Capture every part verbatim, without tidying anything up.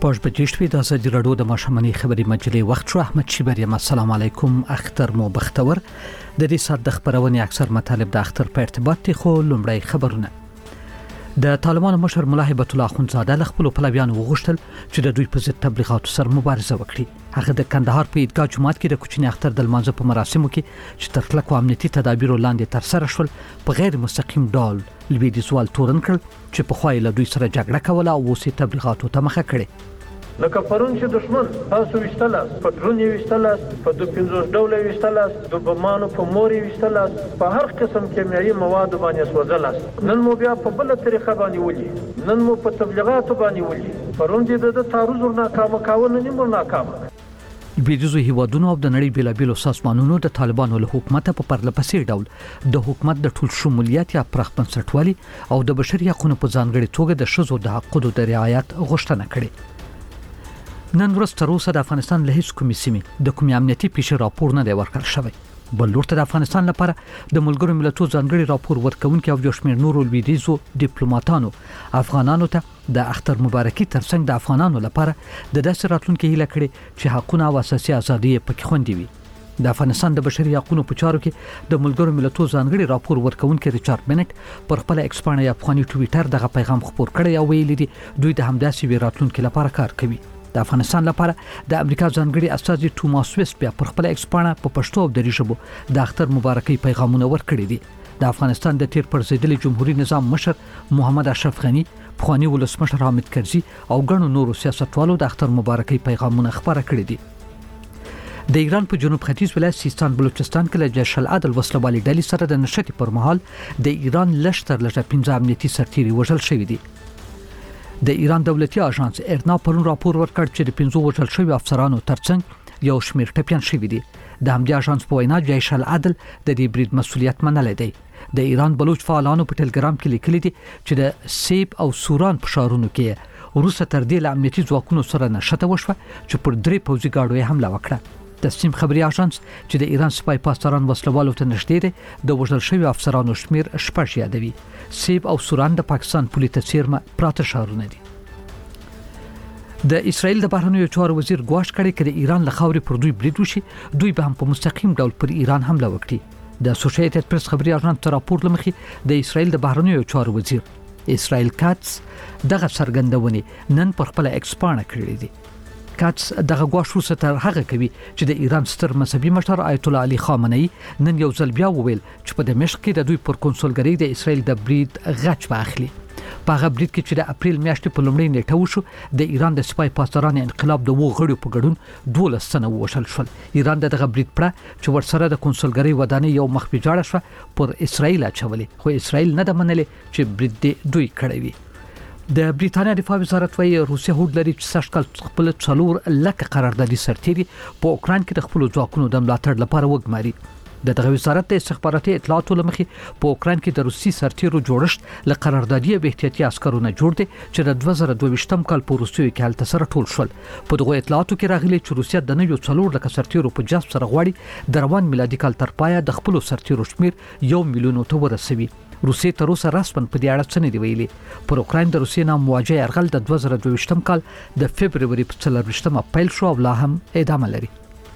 شپږ بجې شوې د ازادي راډیو د ماشوماني خبري مجلې وخت شو. احمد شیبر یم. السلام علیکم. اختر مو بختور. د دې سات د خبرونې اکثر مطالب د اختر په ارتباط دي، خو لومړی خبرونه. د طالبانو مشر ملا هیبت الله اخوندزاده له خپل پلویانو وغوښتل چې د دوی په ضد تبلیغاتو سره مبارزه وکړي. هغه د کندهار په عیدګاه جومات کې د کوچني اختر د لمانځه په مراسمو کې چې تر کلکو امنیتي تدابیرو لاندې ترسره شول په غیر مستقیم ډول لویدیځوال تورن کړل چې په خوای له دوی سره جګړه کوله او اوس یې تبلیغاتو ته مخه کړې. لکه پرون چې دشمن تاسو وشتلاس په ډرون یې وشتلاس په دوه پنځوس ډوله وشتلاس د بمانو په موري وشتلاس په هر قسم کیمیاوي مواد باندې سوځلاس. نن مو بیا په بل طریقه باندې ولي، نن مو په تبلیغاتو باندې ولي. پرون دې د تعرض ورناکامه کاوه، نن مو ناکامه. لویدیځو هیوادونو او د نړۍ بیلابیلو سازمانونو د طالبانو له حکومت په پرلپسې ډول د حکومت د ټول شمولیت یا پراخ بنسټوالي او د بشري حقوقو په ځانګړي توګه د ښځو د حقوقو د رعایت غوښتنه کړې. نن ورځ تر اوسه د افغانستان له هیڅ کومې سیمې د کومې امنیتي پیښې راپور نه دی ورکړل شوی. بل لور ته د افغانستان لپاره د ملګرو ملتونو ځانګړي راپور ورکونکي او یو شمېر نورو لویدیځو ډیپلوماټانو افغانانو ته د اختر مبارکي ترڅنګ د افغانانو لپاره د داسې راتلونکي هیله کړې چې حقوقونه او اساسي ازادي پکې خوندي وي. د افغانستان د بشري حقوقو په چارو کې د ملګرو ملتونو ځانګړي راپور ورکونکي ریچارډ بنټ پر خپل ایکس باندې افغاني ټویټر دغه پیغام خپور کړی او ویلي دي دوی د همداسې وی راتلونکي لپاره کار کوي. د افغانستان لپاره د امریکا ځانګړي استازي توماس ویس بیا پر خپل ایکس باندې په پښتو او دری ژبه د اختر مبارکي پیغامونه ورکړي دي. د افغانستان د تیر پرځېدلي جمهوریت نظام مشر محمد اشرف غنی، پخوانی ولسمشر حامد کرزي او ګڼو نورو سیاستوالو د اختر مبارکي پیغامونه خبره کړي دي. د ایران په جنوب ختیځ ولایت سیستان بلوچستان کې له جیش العدل وسلوالي ډلې سره د نښتې پر مهال د ایران لشتر لږه پنځه امنیتي سرتیري وژل شوي دي. د ایران دولتي اژانس ارنا پرون راپور ورکړ چې د پنځو وژل شوي افسرانو ترڅنګ یو شمېر ټپیان شوي دي. د همدې اژانس په وینا جیش العدل د دې برید مسؤلیت منلی دی. د ایران بلوچ فعالانو په ټلګرام کې لیکلي دي چې د سیب او سوران په ښارونو کې وروسته تر دې له امنیتي ځواکونو سره نښته وشوه چې پر درې پوځي ګاډو یې حمله وکړه. د سیم خبري اژانس چې د ایران سپای پاسداران وسلوالو ته نږدې دي د وژل شوي افسرانو شمیر شپږ یادوي. سیب او سوران د پاکستان پولي ته څیرمه پراته ښارونه دي. د اسرائیل د بهرنیو چارو وزیر ګواښ کړی چې د ایران له خاورې پر دوی برید وشي دوی به هم په مستقیم ډول پر ایران حمله وکړي. د اسوسییټډ پریس خبري اژانس تر راپور لمخې د اسرائیل د بهرنیو چارو وزیر اسرائیل کاتس دغه څرګندونې نن پر خپل ایکس باندې کړې دي. کاتس دغه ګواښ وروسته تر هغه کوي چې د ایران ستر مذهبي مشر آیت الله علي خامنه‌ای نن یو ځل بیا وویل چې په دمشق کې د دوی پر کنسولګرۍ د اسرائیل د برید غچ واخلي. په هغه برید کې چې د اپریل میاشتې په لومړۍ نیټه وشو د ایران د سپای پاسداران انقلاب د وو غړو په ګډون دولس تنه ووژل شول. ایران دغه برید پړه چې ورسره د کنسولګرۍ ودانۍ یو مخ په جاړه شوه پر اسرائیل اچولې، خو اسرائیل نه ده منلې چې برید دوی کړی وي. د بریټانیا دفاع وزارت وايي روسیه هوډ لري چې سږ کال خپل څلور لکه قراردادي سرتیري په اوکران کې د خپل ځواکونو د ملاتړ لپاره وګماري. د دغه وزارت د استخباراتي اطلاعاتو لمخې په اوکران کې د روسي سرتیرو جوړښت له قراردادي او احتیاطي عسکرونو جوړ دي چې د دوه زره دوه ویشتم کال په روسیې کې هلته سره ټول شول. په دغه اطلاعاتو کې راغلي چې روسیه د نویو څلور لکه سرتیرو په جذب سره غواړي د روان میلادي کال تر پایه د خپل سرتیرو شمیر یو میلیون ته ورسوي. روسیې تر اوسه رسماً په دې اړه څه نه دی ویلي. پر اوکراین د روسیې نام مواجه یرغل د دوه زره دوه ویشتم کال د فبروري په څلرویشتمه پیل شو او لا هم ادامه لري.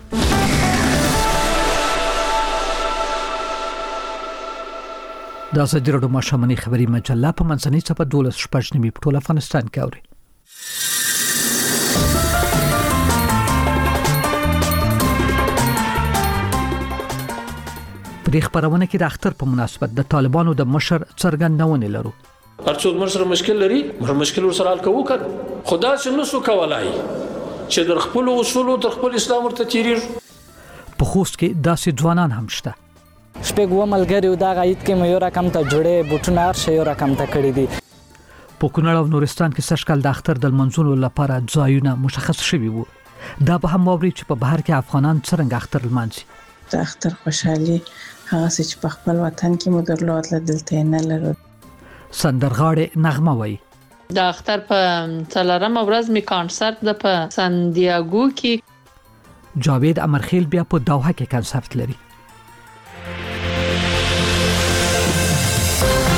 د ازادي راډیو ماشوماني خبري مجله په منځنۍ صفحه دولس شپږ نیمې په ټول افغانستان کې اوري. په دې خبرونه کې د اختر په مناسبت د طالبانو د مشر څرګندونه لرو. هر څوک مشر مشکل لري، مر مشکل ورسره حل کوو کړه. خدا څنګه نسو کولای چې در خپل اصول او در خپل اسلام ورته تیریږي. په خوست کې داسې ځوانان هم شته. شپږ و ملګری دا غایت کې مې یو رقم ته جوړې بوټونه هر شی یو رقم ته کړی دي. په کونړ او نورستان کې سږ کال د اختر د لمانځلو لپاره ځایونه مشخص شوي وو. دا به هم واوري چې په بهر کې افغانان څرنګه اختر لمانځي. د اختر خوشحالي هغه چې په خپل وطن کې مو درلود دلته نه لرو. سندرغاړې نغمه وایي د اختر په څلورمه ورځ می کانسرت د په سانډیاګو کې. جاوید امرخیل بیا په دوحه کې کانسرت لري.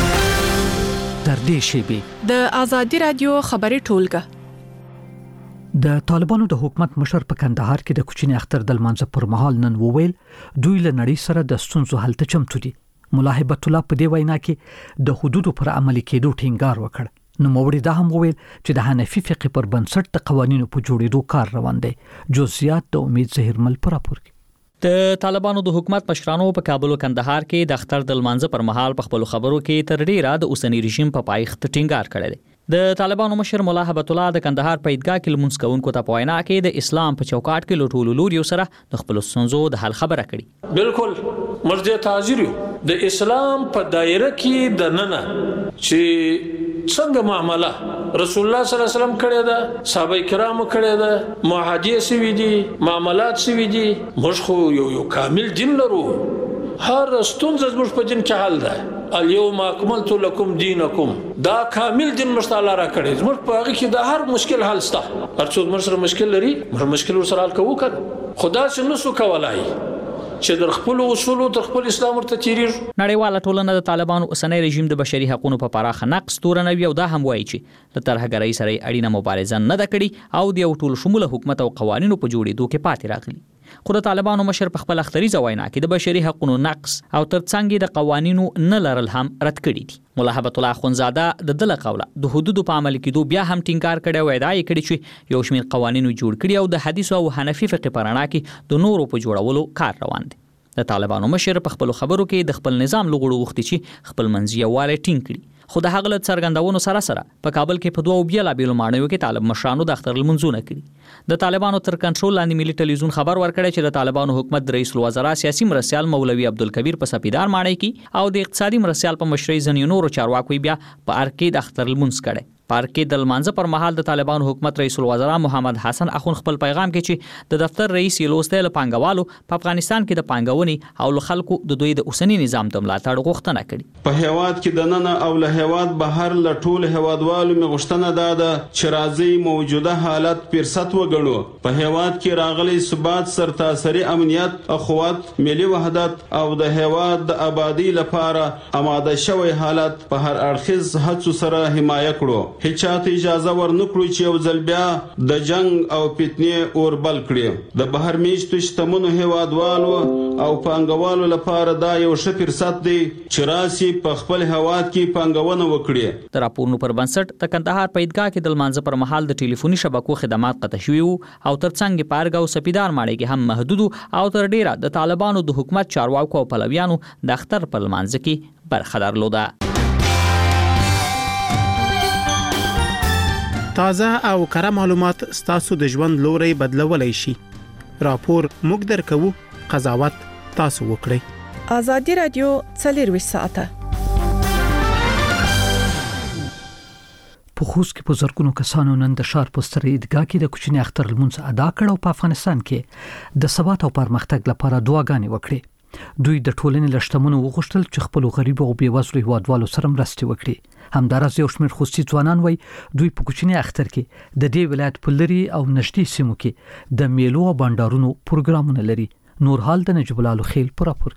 در دې شیبې د ازادي رادیو خبري ټولګه د طالبانو د حکومت مشر په کندهار کې د کوچني اختر د لمانځه پر مهال نن وویل دوی له نړۍ سره د ستونزو حل ته چمتو دي. ملا هیبت الله په دې وینا کې د حدودو پر عملي کېدو ټینګار وکړ. نو موري دا هم وویل چې د حنفي فقه پر بنسټ د قوانینو په جوړېدو کار روان دی. جزئیات د امید زهرمل پر راپور کې. د طالبانو د حکومت مشرانو په کابل او کندهار کې د اختر د لمانځه پر مهال په خپل خبرو کې تر ډیره د اوسنی رژیم په پایښت ټینګار کړی دی. د طالبانو مشر مولا هیبت الله د کندهار په عیدګاه کې لمونځ کوونکو ته په وینا کې د اسلام په چوکاټ کې له ټولو لوریو سره د خپل ستونزو د حل خبره کړې. بالکل موږ د حاضر یو د اسلام په دایره کې د ننه چې څنګه معامله رسول الله صلی الله علیه وسلم کړی دا، صحابه کرامو کړی دا، معاهده سوي دي، معاملات سوي دي. موږ خو یو یو کامل دین لرو. هر ستونزه زموږ په دین کې حل ده. اليوم اكملت لكم دينكم دا کامل دین مشتاله را کړی. زموږ په هغه کې د هر مشکل حل سته. هر څوک مر سره مشکل لري، مر مشکل سره حل کوو کړه. خدا څنګه نسو کولای چې در خپل اصول او در خپل اسلام ورته تیریر. نړیواله ټولنه د طالبانو اوسنی رژیم د بشري حقوقو په پراخه نقص تورنوي او دا هم وایي چې د ترهګرۍ سره اړینه مبارزه نه ده کړې او د یو ټول شموله حکومت او قوانینو په جوړېدو کې پاتې راغلي. خو د طالبانو مشر په خپل اختریزه وینا کې د بشري حقوقو نقص او ترڅنګ د قوانینو نه لرل هم رد کړي دي. مولا هیبت الله اخونزاده د دله قوله د حدودو په عمل کېدو بیا هم ټینګار کړی او ادعا یې کړې چې یو شمېر قوانینو جوړ کړي او د حدیث او حنفي فقه په رڼا کې د نورو په جوړولو کار روان دی. د طالبانو مشر په خپل خبرو کې د خپل نظام لغړو غوښتي چې خپل منځي یووالی ټینګ کړي. خو د هغه له څرګندونو سره سره په کابل کې په دوه بیلابېلو ماڼیو کې طالب مشرانو د اختر لمونځونه کړي. د طالبانو تر کنټرول لاندې ملي ټلویزیون خبر ورکړی چې د طالبانو حکومت د رئیس الوزرا سیاسي مرستیال مولوي عبدالکبیر په سپیدار ماڼۍ کې او د اقتصادي مرستیال په مشرۍ ځینې نورو چارواکو بیا په ارګ کې د اختر لمونځ کړی. پارک کې د لمانځه پر مهال د طالبانو حکومت رئیس الوزرا محمد حسن اخون خپل پیغام کې چې د دفتر رئیس یې لوستی له پانګوالو په افغانستان کې د پانګونې او له خلکو د دوی د اوسني نظام د ملاتړ غوښتنه کړې. په هیواد کې د ننه او له هیواد بهر له ټول هیوادوالو مې غوښتنه دا ده چې راځي موجوده حالت فرصت وګڼو. په هیواد کې راغلی ثبات، سرتاسري امنیت، اخوت، ملي وحدت او د هیواد د آبادی لپاره آماده شوی حالت په هر اړخیز هڅو سره حمایه کړو. هیڅ چاته اجازه ورنکړو چې یو ځل بیا د جنگ او فتنې اور بل کړي. د بهر میشتو شتمنو هیوادوالو او پانګوالو لپاره دا یو ښه فرصت دی چې راسي په خپل هیواد کې پانګونه وکړي. د راپورونو پر بنسټ د کندهار په عیدګاه کې د لمانځه پر مهال د ټلیفوني شبکو خدمات قطع شوي وو او ترڅنګ په ارګ او سپیدار ماڼۍ کې هم محدود او تر ډیره د طالبانو د حکومت چارواکو او پلویانو د اختر په لمانځه کې برخه درلوده. تازه او کره معلومات ستاسو د ژوند لوري بدلولای شي. راپور موږ درکو، قضاوت تاسو وکړئ. ازادي رادیو څلور ساعته په خوست کې په زرګونو کسانو نن د ښار په ستر عیدګاه کې د کوچني اختر لمونځ ادا کړ او په افغانستان کې د ثبات او پرمختګ لپاره دعاګانې وکړې. دوی د ټولنې لشتمنو وغوښتل چې خپل غریب او بیوزلو هیوادوالو سره مرسته وکړي. همدارس یو شمېر خوستي ځوانان وای دوی په کوچني اختر کې د دې ولایت په لري او نږدې سیمو کې د میلو او بانډارونو پروګرامونه لري. نور حال د نجیب الله خیل پر راپور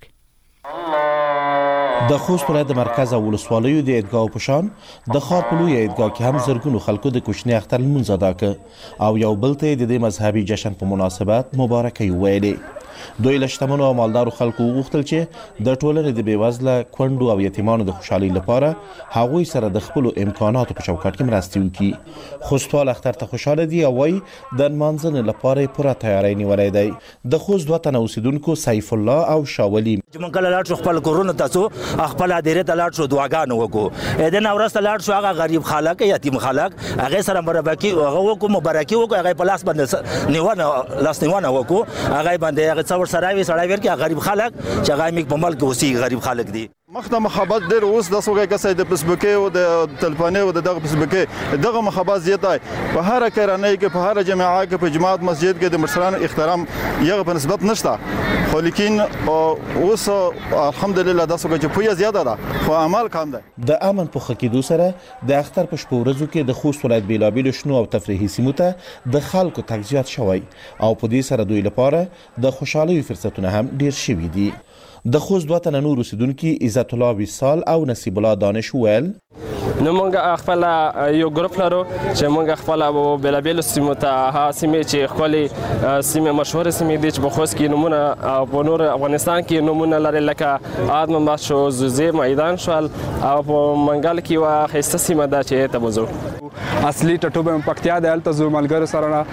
کې. د خوست ولایت د مرکز او ولسوالیو د عیدګاه په شان د ښار په لوی عیدګاه کې هم زرګونو خلکو د کوچني اختر لمونځ ادا کړ او یو بل ته د دې مذهبي جشن په مناسبت مبارکي ویلې. دوی لشتمنو او مالدارو خلکو وغوښتل چې د ټولنې د بیوزله، کونډو او یتیمانو د خوشحالۍ لپاره هغوی سره د خپلو امکاناتو په چوکاټ کې مرستې وکړي. خوستوال اختر ته خوشاله دي او وایي د نمانځنې لپاره پوره تیاری نیولی دی. د خوست دوه تنه اوسیدونکو سیف الله او شاولي موږ کله لاړ شو خپل کورونه تاسو خپل ادیره ته لاړ شو دعاګانې وکړو. اذن اورسته لاړ شو هغه غریب خلک یتیم خلک هغه سره مربکی هغه وکړو مبارکي وکړو هغه په لاس باندې نیونه لاس نیونه وکړو هغه باندې هغه څور سره وی سړی ور کې غریب خلک چې هغه میک په ملک اوسي غریب خلک دي. مخته مخابات ډېر اوس د سوګه کسې د فیسبوک او د تلفوني او دغه فیسبوک دغه مخابات زیات دی په هر کارانه کې په هر جماعت کې په جماعت مسجد کې د مرسلان احترام یغه په نسبت نشته. خو لیکن اوس الحمدلله د سوګه چې پوهه زیاته ده خو عمل کم ده. د امن په خکېدو سره د اختر په شپو ورځو کې د خوست ولایت بیلابیل شنو او تفریحي سیمو ته د خلکو تګ زیات شوی او په دې سره دوی لپاره د خوشحالۍ فرصتونه هم ډیر شوي دي. د خوست دوه تنه نور اوسیدونکي عزت الله وصال او نصیب الله دانش ویل نو موږ خپل یو ګروپ لرو چې موږ خپل بلابل سیمو ته ها سیمې چې خپل سیمه مشهور سیمې دي چې په خوست کې نمونه او په نور افغانستان کې نمونه لري لکه آدم ماشو زوزي میدان شول او په منګل کې وا خسته سیمه ده چې ته بوزو اصلي ټټوبه پکتیا د الته زو ملګرو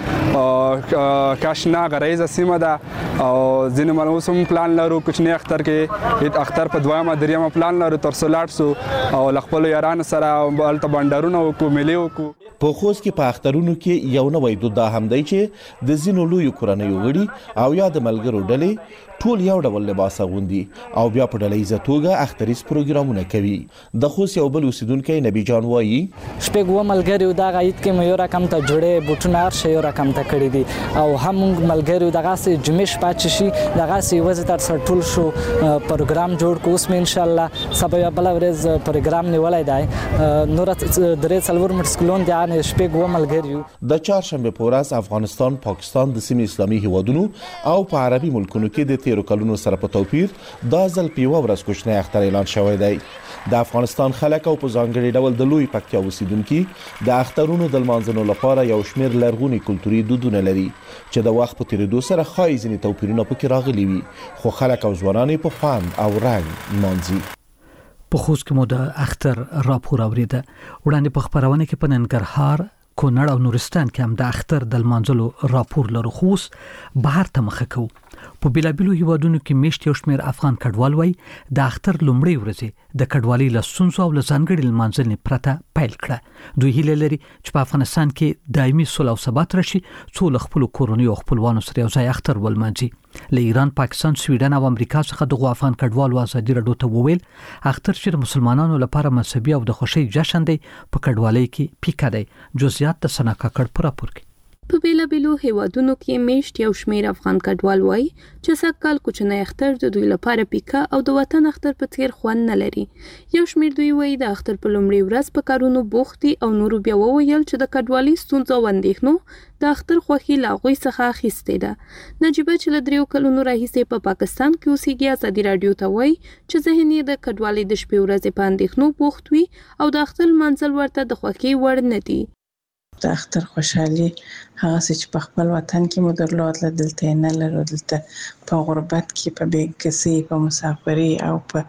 سره کاشنا غریزه سیمه ده او ځینې منوسم پلان لرو کوچنی اختر کې اختر په دوامه دریمه پلان لرو تر سلاټ سو او خپل یاران سره الته بندرونه وکړو ملي وکړو په خوست کې په اخترونو کې یو نوې دود هم دی چې د زینو لوی کورنۍ وګړي او یا د ملګرو ډلې ټول یو ډول لباس اغوندي او بیا په ډلهیزه توګه اختریز پروګرامونه کوي. د خوست یو بل اوسیدونکی نبی جان وایي شپږ و ملګري دا غایت کې مې یو رقم ته جوړې بوټونه هر شی یو رقم ته کړی دي او هم ملګري دغه سي جمعش پات شي دغه سي وځ تر سر ټول شو پروګرام جوړ کوس مې ان شاء الله سبا بل ورځ پروګرام نیولای دی نور درې څلور مټ سکلون دي ان شپږ و ملګري د چهارشنبه په ورځ افغانستان پاکستان د سیمې اسلامي هیوادونو او په عربي ملکونو کې د تیرو کلونو سره په توپیر دا ځل په یوه ورځ کوچنی اختر اعلان شوی دی. د افغانستان خلک او په ځانګړي ډول د لوی پکتیا اوسیدونکي د اخترونو د لمانځلو لپاره یو شمېر لرغوني کلتوري دودونه لري چې د وخت په تیریدو سره ښایي ځینې توپیرونه پکې راغلي وي خو خلک او ځوانان یې په خوند او رنګ لمانځي. په خوست کې مو د اختر راپور اوریده. وړاندې په خبرونه کې په ننګرهار کونړ او نورستان کې هم د اختر د لمانځلو راپور لرو خو بهر ته مخه کوو. په بلابلو هیوادونو کې میشت یو شمېر افغان کډوال وای د اختر لومړۍ ورځې د کډوالۍ له ستونزو او له ځانګړي لمانځنې پرته پیل کړه. دوی هیله لري چې په افغانستان کې دایمي صلح او ثبات راشي څو له خپلو کورنیو او خپلوانو سره یو ځای اختر ولمانځي. له ایران، پاکستان، سویډن او امریکا څخه دغو افغان کډوالو ازادي راډیو ته وویل اختر چې د مسلمانانو لپاره مذهبي او د خوښۍ جشن دی په کډوالۍ کې پیکه دی. جزئیات د سنا کاکړ په راپور کې. په بیلابلو هیوادونو کې میشت یو شمېر افغان کډوال وایي چې سږکال کوچنی اختر د دوی لپاره پیکه او د وطن اختر په څیر خوند نه لري. یو شمېر دوی وایي د اختر په لومړۍ ورځ په کارونو بوخت دي او نورو بیا وویل چې د کډوالۍ ستونزو او اندېښنو د اختر خوښي له هغوی څخه اخیستې ده. نجیبه چې له دریو کلونو راهیسې په پاکستان کې اوسېږي ازادي راډیو ته وایي چې ذهن یې د کډوالۍ د شپې ورځې په اندېښنو بوخت وي او د اختر لمانځل ورته د خوښۍ وړ نه دي. د اختر خوشحالي هغه چې په خپل وطن کې مو درلودله دلته یې نه لرو. دلته په غربت کې په بېکسۍ په مسافرۍ او په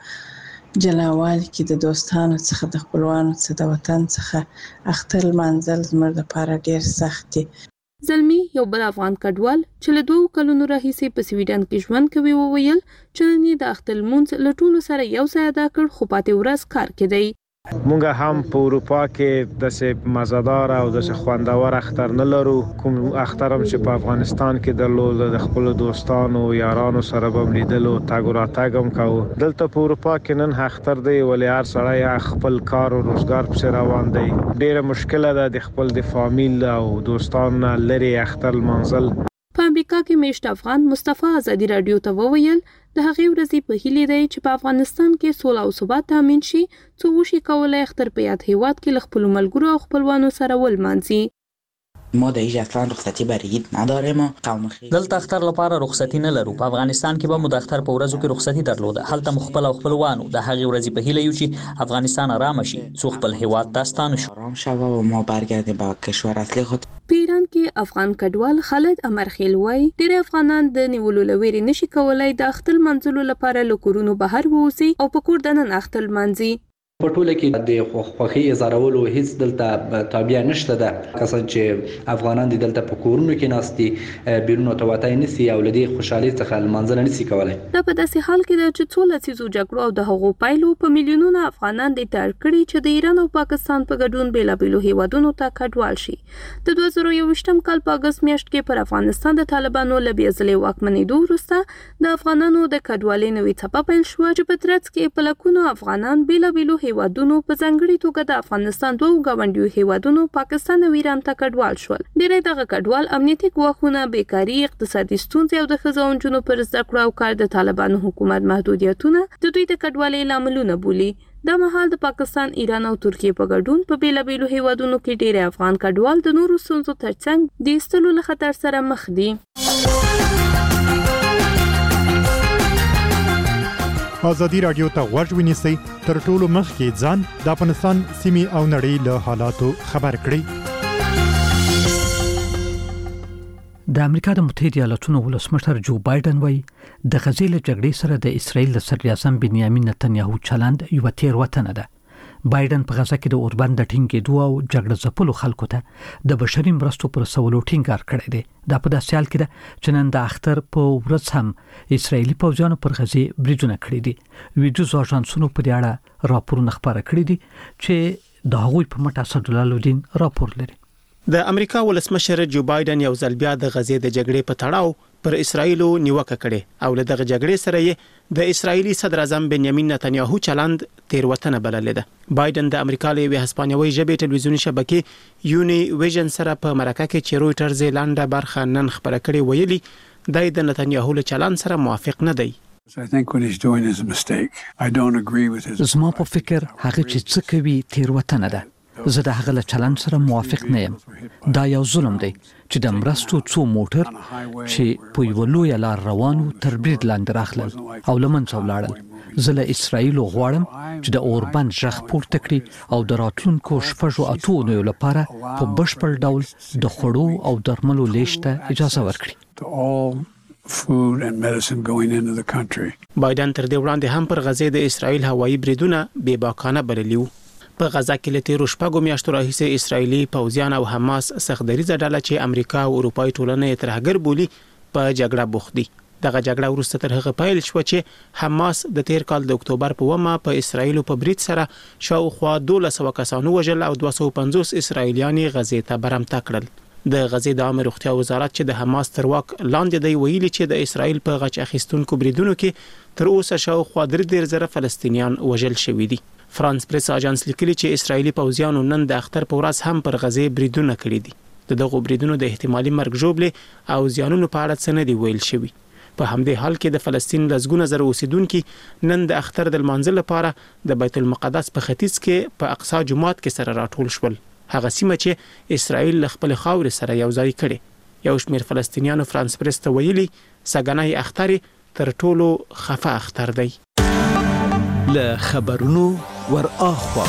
جلاوالي کې د دوستانو څخه د خپلوانو څخه د وطن څخه اختر لمانځل زموږ لپاره ډېر سخت دي. زلمی یو بل افغان کډوال چې له دوو کلونو راهیسې په سویډن کې ژوند کوي وویل چې نن یې د اختر لمونځ له ټولو سره یو ځای ادا کړ خو پاتې ورځ کار کې دی. مونږ هم په اروپا کې داسې مزهدار او داسې خوندور اختر نه لرو. کوم اختر هم چې په افغانستان کې درلود د خپلو دوستانو یارانو سره به م لیدلو تګ و راتګ هم کوو. دلته په اروپا کې نن اختر دی ولې هر سړی خپل کار او روزګار پسې روان دی. ډېره مشکله ده د خپل د فامیل او دوستانو نه لرې اختر لمانځل. په امریکا کې میشت افغان مصطفی ازادي راډیو ته وویل د هغې ورځې په هیلې دی چې په افغانستان کې سوله او ثبات تامین شي څو وشي کولی اختر په یاد هیواد کې له خپلو ملګرو او خپلوانو سره ولمانځي. ما در هیچ اصلا رخصتی برای عید نداریم و قوم خیلی دلته اختر لپاره رخصتی نه لرو. په افغانستان کې به مو د اختر په ورځو کې رخصتی درلوده. هلته مو خپل او خپلوانو د هغې ورځې په هیله یو چې افغانستان آرام شي څو خپل هیواد ته ستانه شو. آرام شوه و ما برگردیم به کشور اصلی خود. په ایران کې افغان کډوال خالد امرخیل وایي ډېر افغانان د نیولو له ویرې نشي کولی د اختر لمانځلو لپاره له کورونو بهر ووځي او په کور دننه اختر لمانځي. په ټوله کې د خوښۍ اظهارولو هیڅ دلته تابع نشته ده. کسان چې افغانان دي دلته په کورونو کې ناست دي بیرونو ته وتای نشي او له دې خوشحالۍ څخه لمانځنه نشي کولی. دا په داسې حال کې ده چې څو لسیزو جګړو او د هغو پایلو په میلیونونه افغانان دې ته اړ کړي چې د ایران او پاکستان په ګډون بېلابېلو هیوادونو ته کډوال شي. د دوه زره یوویشتم کال په اګست میاشت کې پر افغانستان د طالبانو له بیا ځلې واکمنېدو وروسته د افغانانو د کډوالۍ نوې څپه پیل شوه چې په ترڅ کې په لکونو افغانان بېلابېلو هیوادونو په ځانګړي توګه د افغانستان دوه ګاونډیو هیوادونو پاکستان او ایران ته کډوال شول. ډېری دغه کډوال امنیتي ګواښونه، بیکاري، اقتصادي ستونزې او د ښځو او نجونو پر زده کړو او کار د طالبانو حکومت محدودیتونه د دوی د کډوالۍ لاملونه بولي. دا مهال د پاکستان، ایران او ترکیې په ګډون په بیلابیلو هیوادونو کې ډېری افغان کډوال د نورو ستونزو ترڅنګ د ایستلو له خطر سره مخ دي. ازادي رادیو ته غوږ ونیسئ تر ټولو مخکې ځان د افغانستان سیمې او نړۍ له حالاتو خبر کړئ. د امریکا د متحده ایالاتونو ولسمشر جو بایدن وایي د غزې له جګړې سره د اسرایل د صدراعظم بنیامین نتنیاهو چلند یو تېروتنه ده. بایدن په غزه کې د اوربند د ټینګېدو او جګړه ځپلو خلکو ته د بشري مرستو پر رسولو ټینګار کړی دی. دا په داسې حال کې ده چې نن د اختر په ورځ هم اسرایلي پوځیانو پر غزې بریدونه کړي دي. ویډیوز اژانسونو په دې اړه راپورونه خپاره کړي دي چې د هغوی په مټ اسدالله راپور لري. د امریکا ولسمشر جو بایدن یو ځل بیا د غزې د جګړې په تړاو پر اسرایلو نیوکه کړې او له دغه جګړې سره یې د اسرایلی صدر اعظم بنیامین نتنیاهو چلند تیروتنه بللې ده. بایدن د امریکا له یوې هسپانوي ژبې ټلویزیوني شبکې یونی ویژن سره په مرکه کې چې رويټرز لاندې برخه نن خبره کړې ویلي د نتنیاهو له چلند سره موافق نه دی. زما په فکر هغه چې څه کوي تیروتنه ده. زه د هغه له چلند سره موافق نه یم. دا یو ظلم دی چې د مرستو څو موټر چې په یو لوی لار روانو تر برید لاندې راغلل او لمن څولاړل. زه له اسرایل غواړم چې د اوربند ژغ پورته کړي او د راتلونکو شپږو اتو نو لپاره په بشپړ ډول د خوړو او درملو لیشته اجازه ورکړي. food and medicine going into the country. بایدن تر دې وړاندې هم پر غزې د اسرایل هوایي بریدونه بې باکانه بللي وو. په غزا کې لته روشپاګو میاشتو راهیسې اسرایلی پوځیان او حماس سختدریزه ډله چې امریکا او اروپای ټولنه یې ترهګر بولی په جګړه بوخت دي. دغه جګړه وروسته تر هغه پیل شو چې حماس د تیر کال د اکتوبر په ومه په اسرایل په برید سره شاوخوا دوه سوه کسانو وژل او دوه سوه پنځوس اسرایلیانی غزې ته برمته کړل. د غزې د عامه روغتیا وزارت چې د حماس تر واک لاندې دی ویلي چې د اسرایل په غچ اخیستونکو بریدونو کې تر اوسه شاوخوا درې دېرش زره فلسطینیان وژل شوي دي. فرانس پریس اژانس لیکلي چې اسرایلی پوځیانو نن د اختر په ورځ هم پر غزې بریدونه کړي دي. د دغو بریدونو د احتمالي مرګ ژوبلې او زیانونو په اړه څه نه دی ویل شوی. په همدې حال کې د فلسطین لسګونه زره اوسیدونکو نن د اختر د لمانځه لپاره د بیت المقدس په ختیځ کې په اقصی جومات کې سره راټول شول. هغه سیمه چې اسرایل خپل خاور سره یو ځای کړي. یو شمېر فلسطینیانو فرانس پریس ته ویلي سګنای اختر تر ټولو خفه اختر دی. له خبرونو ور اخوا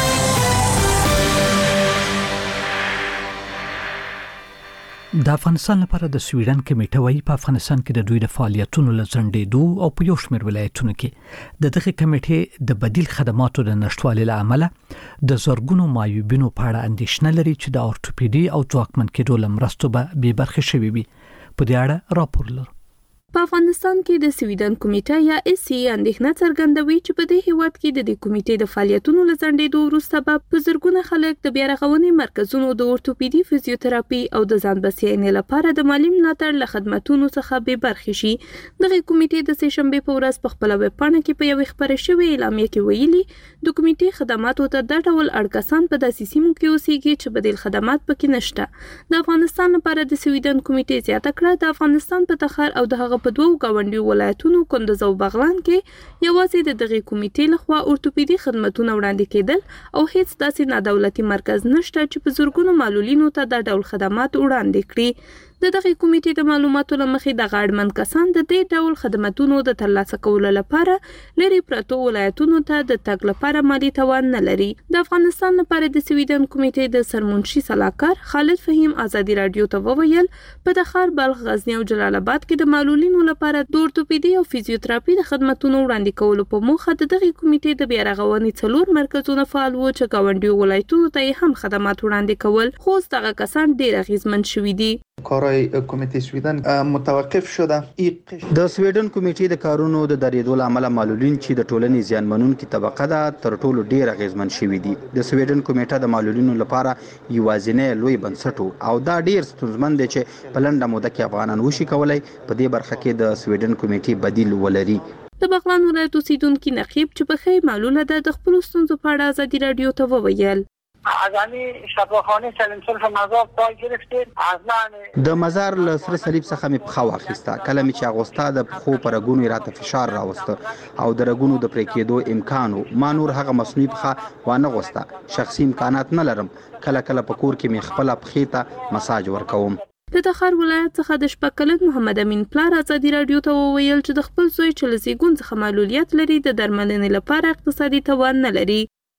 د افغانستان لپاره د سویډن کمیټه وايي په افغانستان کې د دوی د فعالیتونو لزندېدو او په یو شمېر ولایتونو کې د دغه کمیټې د بدیل خدماتو د نشټوالي له امله د زرګونو مایوبینو په اړه اندېښنه لري چې د اورتوپیډي او ځواکمن کېدو لمرستو به بې برخې شوي وي. په دې اړه راپور لرو. په افغانستان کې د سویډن کمیټه یا اس سی اندېښنه څرګندوي چې په دې هیواد کې د دې کمیټې د فعالیتونو لزندېدو وروسته به په زرګونه خلک د بیا رغونې مرکزونو د اورتوپیډي فزیوتراپي او د ځان بسیاینې لپاره د مالی ملاتړ له خدماتو څخه بې برخې شي. دغه کمیټې د سه شنبه په ورځ په خپل ویب پاڼه کې په یو خبري شوی اعلامیه کې ویلي د کمیټې خدماتو ته د ډول اړکسان په داسې سیمو کې اوسېږي چې بدیل خدمات پکې نشته. د افغانستان لپاره د سویډن کمیټې زیاته کړه د افغانستان په تخار او دغه په دوه گاونډي ولایتونو کندز او بغلان کې یوازې د دغه کمیټې لخوا اورتوپیډي خدماتونه وړاندې کېدل او هیڅ داسې نادولتي مرکز نشته چې په زرګونو معلولینو ته د ډول خدمات وړاندې کړي. د دغه کمیټې د معلوماتو لمخې د غاړمن کسان د دې ډول خدماتونو د ترلاسه کولو لپاره لري پرتو ولایتونو ته د تګ لپاره مالی توان نه لري. د افغانستان لپاره د سویډن کمیټې د سرمنشي صلاحکار خالد فهیم ازادي رادیو ته وویل په تخار بلخ غزنی او جلال آباد کې د معلولینو لپاره د اورتوپیډي او فزیوتراپي د خدماتونو وړاندې کولو په موخه د دغه کمیټې د بیا رغونې څلور مرکزونه فعال وو چې گاونډي ولایتونو ته هم خدمات وړاندې کول خو دغه کسان ډیر اغیزمن شوي دي. کارهای کمیته سویډن متوقف شده. د سویډن کمیټې د کارونو د درېدو له امله معلولین چې د ټولنې زیانمنونکي طبقه ده تر ټولو ډیر اغیزمن شوي دي. د سویډن کمیټه د معلولینو لپاره یوازینی لوی بنسټ او دا ډیر ستونزمن دی چې په لنډه موده کې افغانان وشي کولای په دې برخه کې د سویډن کمیټې بدیل ولري. د بغلان ولایت اوسیدونکي نقیب چې په خې معلوله ده د خپل ستونزو په اړه ازادي رادیو ته وویل ازانی شفاخانه سلیم صلح مزار پای گرفتیم ازلان د مزار له سره صلیب څخه مې پخوا واخیسته. کله مې چې اغوستا د پخو پر رګونو راته فشار راوسته او د رګونو د پرې کېدو امکان و. ما نور هغه مصنوعي پخه وانه غوسته. شخصي امکانات نه لرم. کله کله په کور کې مې خپل پخې ته مساج ورکوم. د تخار ولایت څخه د شپږ کلن محمد امین پلار ازادي رادیو ته وویل چې د خپل زوی چې له زیږون څخه معلولیت لري د درملنې لپاره اقتصادي توان نه لري.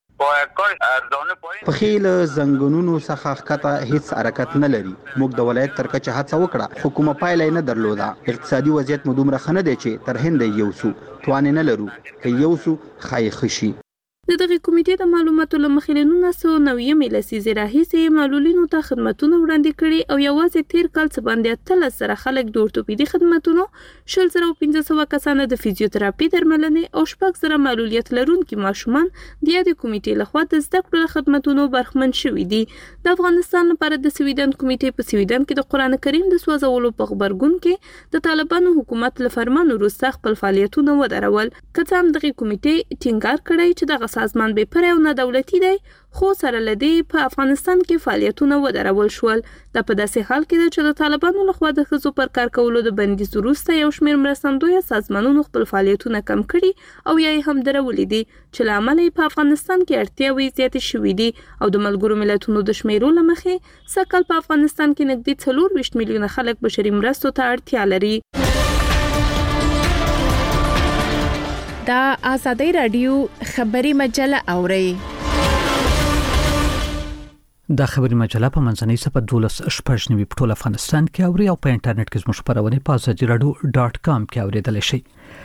پخې له زنګونونو څخه ښکته هیڅ حرکت نه لري. موږ د ولایت تر کچه هڅه وکړه خو کومه پایله نه درلوده. اقتصادي وضعیت مو دومره ښه نه دی چې تر هند یو سو توان نه لرو که یو سو ښایي ښه شي. د دغه کمیټې د معلوماتو له مخې له نولس سوه نوي لسیزې راهیسې معلولینو ته خدمتونه وړاندې کړي او یوازې تیر کال څه باندې اتلس زره خلک د اورتوپیدي خدمتونو، شل زره او پنځه سوه کسانو د فزیوتراپي درملنې او شپږ زره معلولیت لرونکي ماشومان د یادې کمیټې لخوا د زده کړو له خدمتونو برخمن شوي دي. د افغانستان لپاره د سویډن کمیټې په سویډن کې د قرآن کریم د سوځولو په غبرګون کې د طالبانو حکومت له فرمان وروسته خپل فعالیتونه ودرول. که څه هم دغه کمیټې ټینګار کړی چې دغه سازمان بې پرې او نه دولتي دی، خو سره له دې په افغانستان کې فعالیتونه ودرول شول. دا په داسې حال کې ده چې د طالبانو لخوا د ښځو پر کار کولو د بندیز وروسته یو شمېر مرستندویه سازمانونو خپل فعالیتونه کم کړي او یا یې هم درولي دي چې له امله یې په افغانستان کې اړتیاوې زیاتې شوي دي او د ملګرو ملتونو د شمیرو له مخې سږ کال په افغانستان کې نږدې څلور ویشت میلیونه خلک بشري مرستو ته اړتیا لري. دا آزادی رادیو خبری مجله اوري. دا خبری مجله په منځنۍ صفحه دولس شپږ نوي په ټول افغانستان کې اوري او په انټرنیټ کې زموږ خبرونه په آزادی رادیو ډاټ کام کې اوریدل شي.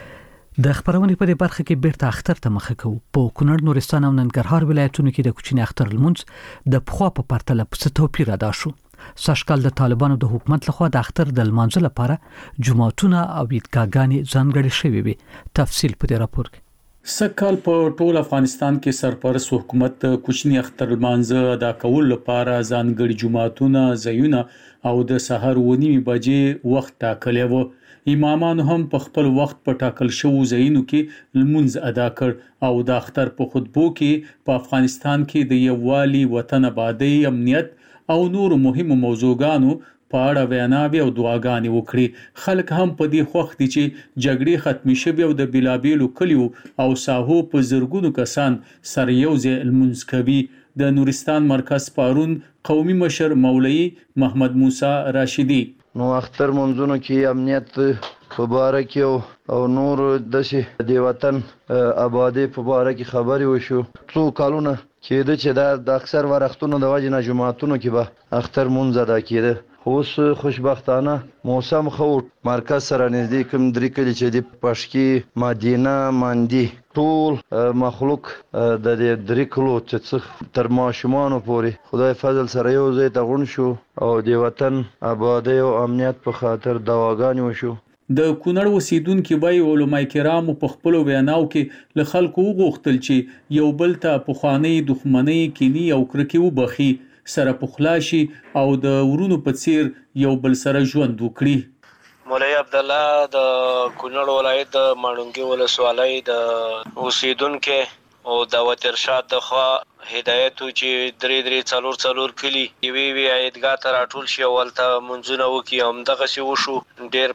د خبرونې په دې برخه کې بیرته اختر ته مخه کوو. په کونړ، نورستان او ننګرهار ولایتونو کې د کوچني اختر لمونځ د پخوا په پرتله څه توپیر ادا شو. سږکال د طالبانو د حکومت لخوا د اختر د لمانځه لپاره جماعتونه او عیدګاهګانې ځانګړې شوې وي. تفصیل په دې راپور کې. سږکال په ټول افغانستان کې سرپرست حکومت د کوچني اختر لمانځه ادا کول لپاره ځانګړي جماعتونه، ځایونه او د سحر و نیمې بجې وخت ټاکلی و. امامانو هم په خپل وخت په ټاکل شوو ځایونو کې لمونځ ادا کړ او د اختر په خطبو کې په افغانستان کې د یووالي، وطن آبادۍ، امنیت او نور مهمو موضوعګانو په اړه ویناوې او دعاګانې وکړي. خلک هم په دې خوښ دي چې جګړې ختمې شوې او د بېلابېلو کلیو او ساحو په زرګونو کسان سره یو ځای لمونځ کوي. د نورستان مرکز پارون قومي مشر مولوي محمد موسی راشدي: نو اختر منځونو کې امنیت په باره کې او نور داسې د وطن آبادی په باره کې خبرې وشو. څو کالونه کېده چې دا د اکثر وختونو د وجې نه جماعتونو کې به اختر مونځ ادا کېده. اوس خوشبختانه موسم خو مرکز سره نږدې کوم درې کلي چې د پشکي، مدینه، مندي ټول مخلوق د دې درې کلو چې تر ماشومانو پورې خدای فضل سره یو ځای ته غونډ شو او د وطن آبادۍ او امنیت په خاطر دعاګانې وشو. د کونړ اوسیدونکو بای علماء کرام په خپل ویناو کې له خلکو وغوښتل چې یو بل ته پخوانی دښمنۍ، کینی او کرکې وبخي، سره پخلاشي او د ورونو په څیر یو بل سره ژوند وکړي. مولوی عبد الله د کونړ ولایت د ماڼوګي ولسوالۍ د اوسیدونکو او دعوت ارشاد د خوا هدایت چې درې درې څلور څلور کلی وی وی عیدګاه ته راټول شي او ولته منځونه وکي. هم دغه شی وشو. ډیر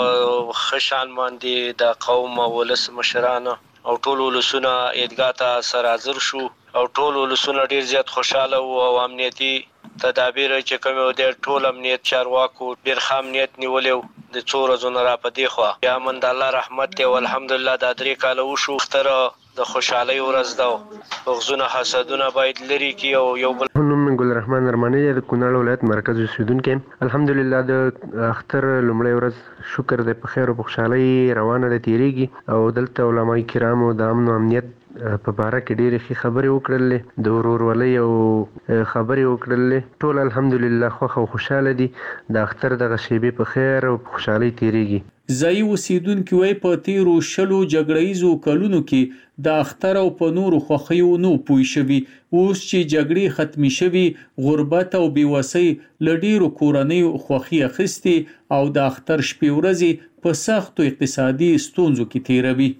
په خشان باندې د قوم او ولس مشران او ټول ولسونه عیدګاه ته سره حاضر شو او ټول ولسونه ډیر زیات خوشاله او امنیتي تدابیر چې کوم د ټول امنیت چارواکو ډیر ښه امنیت نیولې د څو ورځې نه را پدې خو یا من د الله رحمت دی او الحمدلله دا درې کال وشو. اختر د خوشحالي ورځ ده. بغزونه حسدونه باید لري کی او یو بل. نوم ګل رحمان ارمانی د کونړ ولایت مرکز اوسیدونکو. الحمدلله د اختر لومړی ورځ شکر د په خیر او خوشحالي روانه ده تیریږي او دلته علماء کرامو د امن او امنیت په باره کې ډېرې ښې خبرې وکړلې، د ورورولۍ او خبرې وکړلې. ټول الحمدلله خوښ او خوشحاله دي. د اختر دغه شیبې په خیر او په خوشحالۍ تیریږي. ځایي اوسیدونکي وایي په تیرو شلو جګړهیزو کلونو کې د اختر او په نورو خوښیو نو پوه شوي. اوس چې جګړې ختمې شوي، غربت او بېوسۍ له ډېرو کورنیو خوښي اخیستې او د اختر شپې ورځې په سختو اقتصادي ستونزو کې تیروي.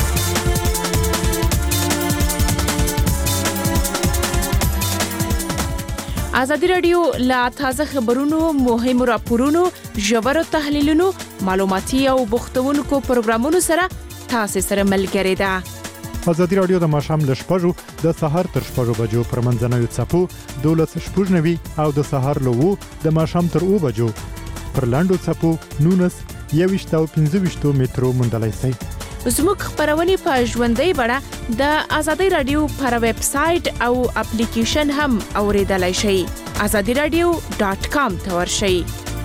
آزادی رادیو لا تازه خبرونو، مهمو راپورونو، ژورو تحلیلونو، معلوماتي او بوختونکو پروګرامونو سره تاسو سره ملګری ده. آزادی رادیو د ماښام له شپږو د سهار تر شپږو بجو پر منځنوي څپو دولس شپږ نوي او د سهار له وو د ماښام تر اوه بجو پر لاندو صفو نونس یویشت او پنځه ویشت مترو موندلای شئ. زموږ خبرونه په ژوندۍ بڼه د آزادۍ رادیو پر ویب سټ او اپلیکیشن هم اوریدلای شئ. آزادۍ رادیو ډاټ کام ته ورشئ.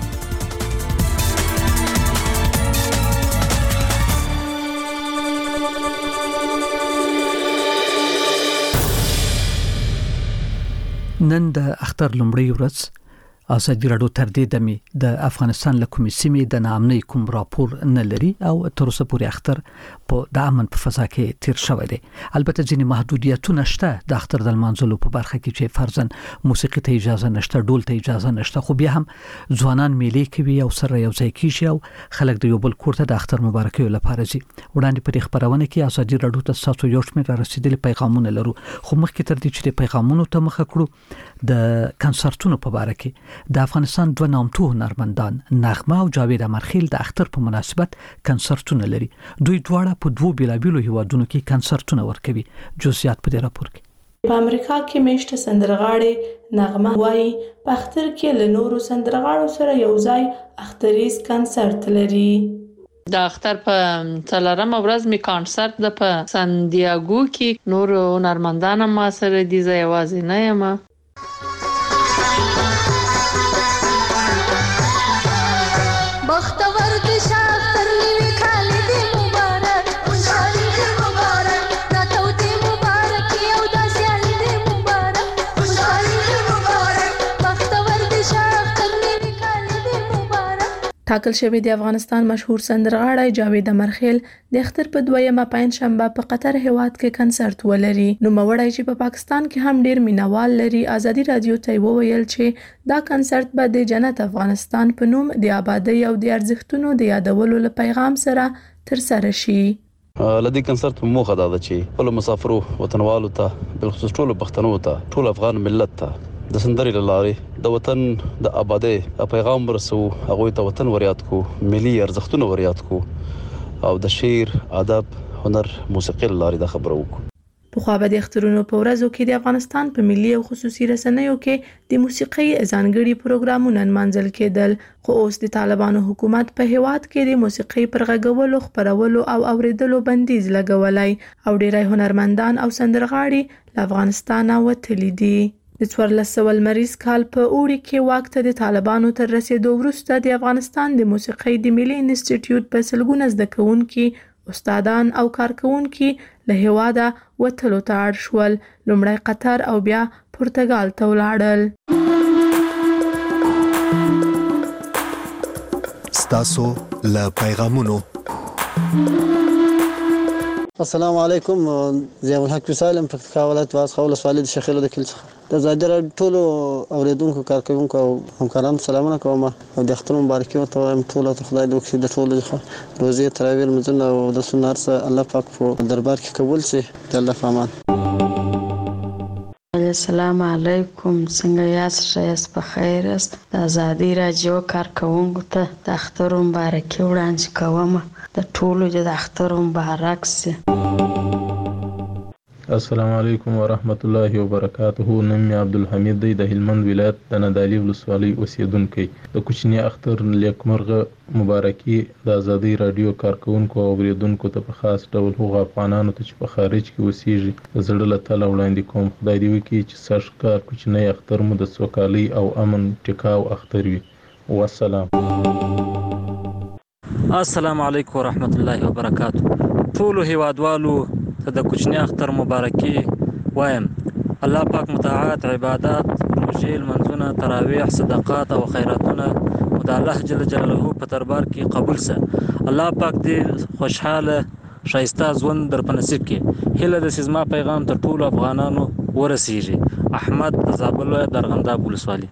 نن د اختر لومړی ورځ آزادي راډیو تر دې دمه د افغانستان له کومې سیمې د نامنۍ کوم راپور نه لري او تر اوسه پورې اختر په د امن په فضا کې تیر شوی دی. البته ځینې محدودیتونه شته د اختر د لمانځلو په برخه کې چې فرضاً موسیقي ته اجازه نشته، ډول ته اجازه نشته، خو بیا هم ځوانان میلې کوي او سره یو ځای کیږي او خلک د یو بل کور ته د اختر مبارکي لپاره ځي. وړاندې په خبرونه کې آزادي راډیو ته تاسو یو شمېر رسیدلي پیغامونه لرو، خو مخکې تر دې چې پیغامونو ته مخه کړو د کنسرتونو په اړه کې د افغانستان دوه نامتو هنرمندان نغمه او جاوید امرخیل د اختر په مناسبت کنسرتونه لري. دوی دواړه په دوو بیلابیلو هیوادونو کې کنسرتونه ورکوي. جزئیات په دې راپور کې. په امریکا کې میشته سندرغاړي نغمه وايي په اختر کې له نورو سندرغاړو سره یو ځای اختریز کنسرت لري. د اختر په څلورمه ورځ می کنسرت د په سانډیاګو کې نور هنرمندان ما سره دي، زه یوازې نه یم. بختور د شافتر نیوی خالی دی مبارک خوشحالی دی مبارک راتو دی مبارک یو دا سیالی دی مبارک خوشحالی دی مبارک بختور د شافتر نیوی خالی دی مبارک. ټاکل شوی د افغانستان مشهور سندرغاړی جاوید امرخیل د اختر په دویمه پنځشنبه په قطر هیواد کې کنسرت ولري. نو موړی چې په پاکستان کې هم ډیر مینوال لري آزادي رادیو ته وویل چې دا کنسرت به د جنت افغانستان په نوم د آبادی او د ارزښتونو د یادولو له پیغام سره تر سره شي. لدی کنسرت موخه دا ده چې ټول مسافرو وطنوالو ته بالخصوص ټول پښتنو ته ټول افغان ملت ته د سندرې لارې د وطن د آبادی پیغام ورسو، هغه ته وطن وریاد کو، ملي ارزښتونه وریاد کو او د شعر، ادب، هنر، موسیقي لارې د خبرو وکړو. په خو به د اخترونو په ورځو کې د افغانستان په ملي او خصوصي رسنیو کې د موسیقي ځانګړي پروګرامونه منځل کېدل، خو اوس د طالبانو حکومت په هیواد کې د موسیقي پر غږولو، خبرولو او اوریدلو بندیز لګولای او ډیری هنرمندان او سندرغاړي له افغانستان وتلي دي. د څوارلس سوه لمریز کال په اوړي کې واک ته د طالبانو تر رسیدو وروسته د افغانستان د موسیقۍ د ملي انسټیټیوټ په سلګونه زده کوونکي، استادان او کارکونکي له هیواده وتلو ته اړ شول. لومړی قطر او بیا پرتګال ته ولاړل. ستاسو له پیغامونو. السلام علیکم، ضیاء الحق سالم پکتیکا ولایت واس خول سوالید شخیل د کل څخه د آزادي راډیو ټولو اوریدونکو، کارکونکو او همکارانو سلامونه کوم او د اختر مبارکي ورته وایم. ټولو ته خدای دې وکړي د ټولو روزي تراویح لمونځونه او د سنت سره الله پاک په دربار کې قبول شي. د الله په امان. السلام علیکم، څنګه یاست؟ ښایست په خیر است. د آزادي راډیو کارکونکو ته د اختر مبارکي وړاندې کوم. د ټولو د اختر مبارک سي. السلام علیکم ورحمت الله وبرکاته. نوم مې عبدالحمید دی، د هلمند ولایت د نادعلي ولسوالۍ اوسیدونکی. د کوچني اختر نیکمرغه مبارکي د آزادۍ راډیو کارکونکو او اوریدونکو ته په خاص ډول هغو افغانانو ته چې په خارج کې اوسېږي د زړه له تله وړاندې کوم. خدای دې وکړي چې سږکال کوچنی اختر مو د سوکالۍ او امن ټیکاو اختر وي. والسلام. السلام علیکم ورحمت الله وبرکاته. ټولو هیوادوالو ته د کوچنی اختر مبارکي وایم. الله پاک متعهد عبادت، روژې، لمونځونه، تراویح، صدقات او خیراتونه د الله جل جلاله په دربار کې قبول سه. الله پاک دې خوشحاله ښایسته ژوند در په نصیب کړي. هیله ده چې زما پیغام تر ټولو افغانانو ورسیږي. احمد د زابل ولایت ارغنداب ولسوالي.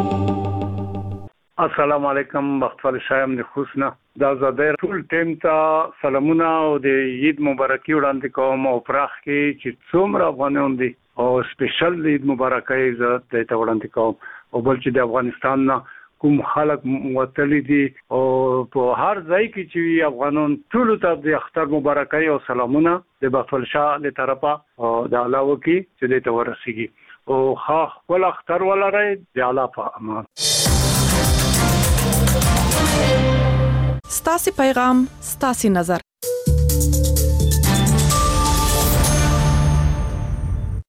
السلام علیکم، بختور شایم د خوشنه د آزادۍ ټول ټیم ته سلامونه او د عید مبارکي وړاندې کوم او پراخ کې چې څومره افغانان دي او سپیشل د عید مبارکي زه ته وړاندې کوم. او بل چې د افغانستان نه کوم خلک وتلي دي او په هر ځای کې چې افغانان ټول ته د اختر مبارکي او سلامونه د بختور شاه له طرفه د الله وکي چې دې ته ورسیږي او خا ول اختر ولري د الله په امان. ستاسو پیغام ستاسو نظر